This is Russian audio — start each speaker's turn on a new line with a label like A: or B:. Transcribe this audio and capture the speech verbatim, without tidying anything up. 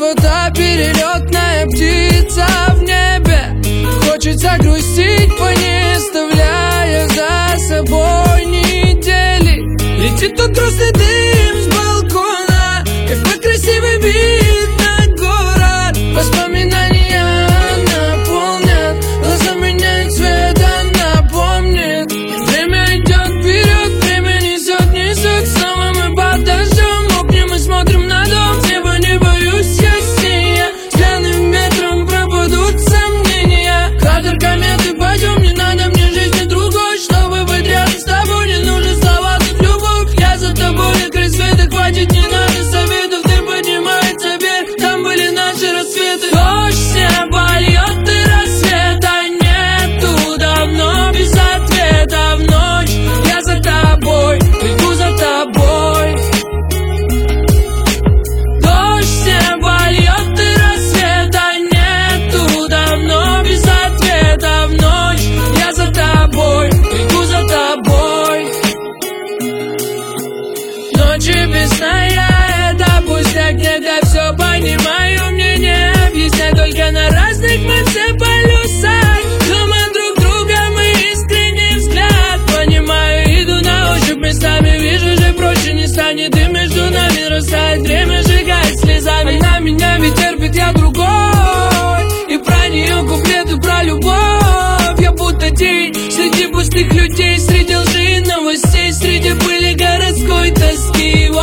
A: будто перелетная птица в небе. Хочется грустить, не оставляя за собой недели. Летит тот грустный дым с балкона, какой красивый вид на город. Воспоминания наполнят глаза, меняет цвет, напомнит. Время идет вперед, время несет, несет. Снова мы под дождем мокнем и смотрим на дом. С неба не боюсь я сия, с пьяным ветром пропадут сомнения. Кадр кометы, пойдем, не надо мне жизни другой. Чтобы быть рядом с тобой, не нужно слова, тут любовь. Я за тобой, на край света, хватит, не надо советов. Ты поднимается вверх, там были наши рассветы. Дождь с неба льет, и рассвета нету давно, без ответа в ночь. Я за тобой, иду за тобой. Дождь с неба льет, и рассвета нету давно, без ответа в ночь. Я за тобой, иду за тобой. Ночи без сна, я это пустяк, нет, я все понимаю, мне не объяснять. Только на разных мы все полюсах, но мы друг друга, мы искренний взгляд. Понимаю, иду на ощупь местами, вижу же проще не станет. И между нами растает время, сжигает слезами. Она меня ведь терпит, я другой. И про нее куплеты, про любовь. Я будто тень среди пустых людей, среди лжи и новостей, среди пыли городской тоски.